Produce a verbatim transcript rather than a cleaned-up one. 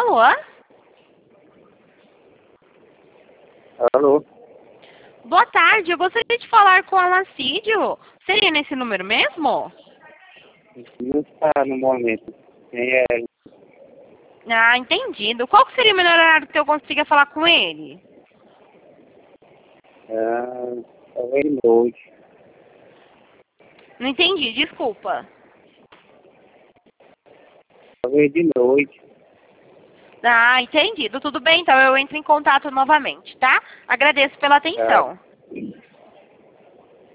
Alô? Alô? Boa tarde, eu gostaria de falar com a Lacídio. Seria nesse número mesmo? Não está no momento. Quem é? Ah, entendido. Qual que seria o melhor horário que eu consiga falar com ele? Ah, talvez de noite. Não entendi, desculpa. Talvez de noite. Ah, entendido. Tudo bem, então eu entro em contato novamente, tá? Agradeço pela Tá. atenção.